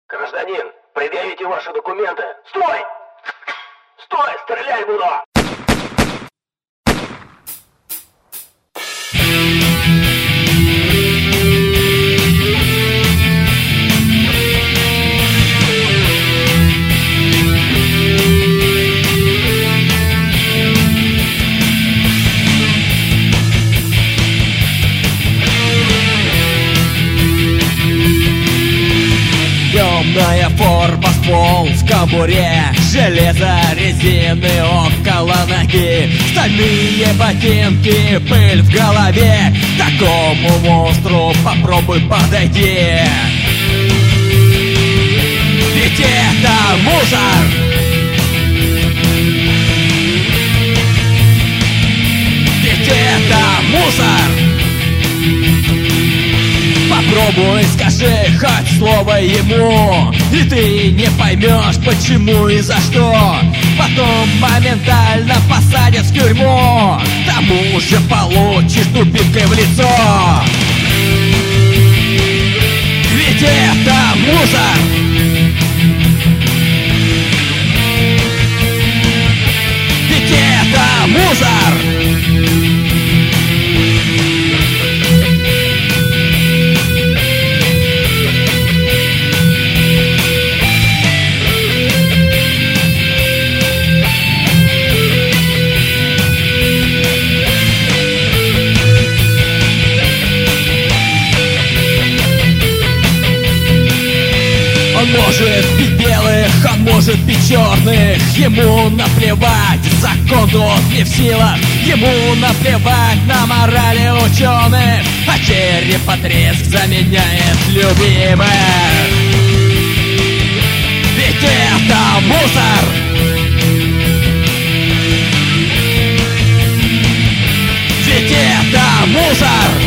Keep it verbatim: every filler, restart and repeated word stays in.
Гражданин, предъявите ваши документы. Стой! Стой, стрелять буду! Темная форма, ствол в кобуре, железо, резины около ноги, стальные ботинки, пыль в голове. К такому монстру попробуй подойти. Ведь это мусор. Ведь это мусор. Попробуй скажи хоть слово ему, и ты не поймешь, почему и за что. Потом моментально посадят в тюрьму, к тому же получишь дубинкой в лицо. Ведь это мусор. Ведь это мусор. Может бить белых, он может бить черных. Ему наплевать, закон тут не в силах. Ему наплевать на морали ученых, а черепотреск заменяет любимых. Ведь это мусор. Ведь это мусор.